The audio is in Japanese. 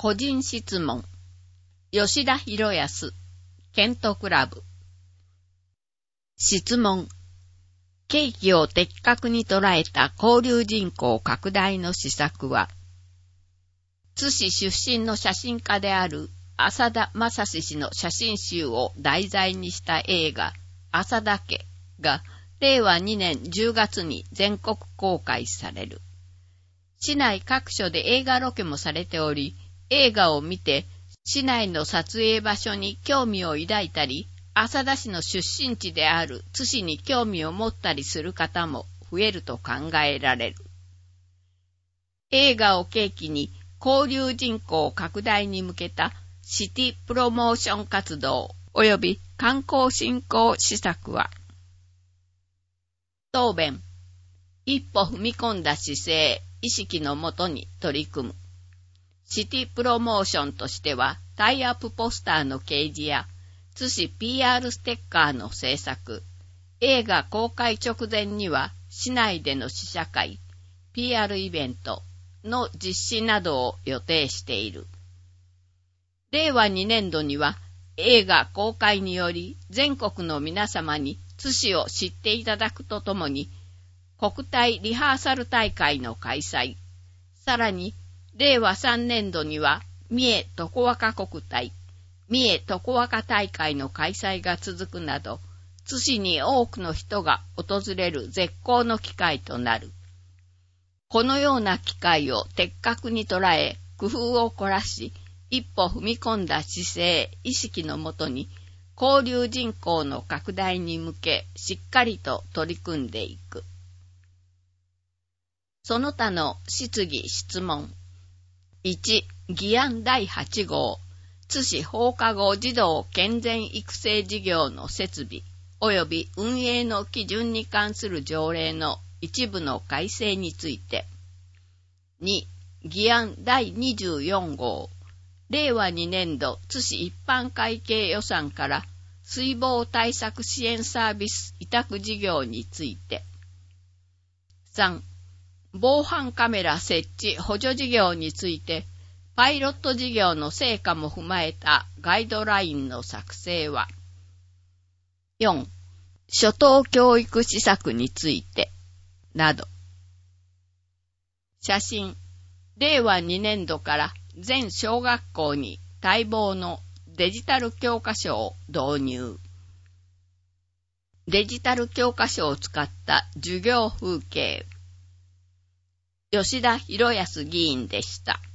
個人質問。吉田博康、ケントクラブ。質問。景気を的確に捉えた交流人口拡大の施策は、津市出身の写真家である浅田正史氏の写真集を題材にした映画、浅田家が令和2年10月に全国公開される。市内各所で映画ロケもされており、映画を見て市内の撮影場所に興味を抱いたり、浅田市の出身地である津市に興味を持ったりする方も増えると考えられる。映画を契機に交流人口拡大に向けたシティプロモーション活動及び観光振興施策は、答弁、一歩踏み込んだ姿勢、意識のもとに取り組む。シティプロモーションとしては、タイアップポスターの掲示や、津市 PR ステッカーの制作、映画公開直前には、市内での試写会、PR イベントの実施などを予定している。令和2年度には、映画公開により、全国の皆様に津市を知っていただくとともに、国体リハーサル大会の開催、さらに、令和3年度には、三重常若国体、三重常若大会の開催が続くなど、津市に多くの人が訪れる絶好の機会となる。このような機会を的確に捉え、工夫を凝らし、一歩踏み込んだ姿勢、意識のもとに、交流人口の拡大に向け、しっかりと取り組んでいく。その他の質疑質問。1、議案第8号、津市放課後児童健全育成事業の設備及び運営の基準に関する条例の一部の改正について。2、議案第24号、令和2年度津市一般会計予算から水防対策支援サービス委託事業について。3、防犯カメラ設置補助事業について、パイロット事業の成果も踏まえたガイドラインの作成は。4、初等教育施策について、など。写真、令和2年度から全小学校に待望のデジタル教科書を導入。デジタル教科書を使った授業風景。吉田博康議員でした。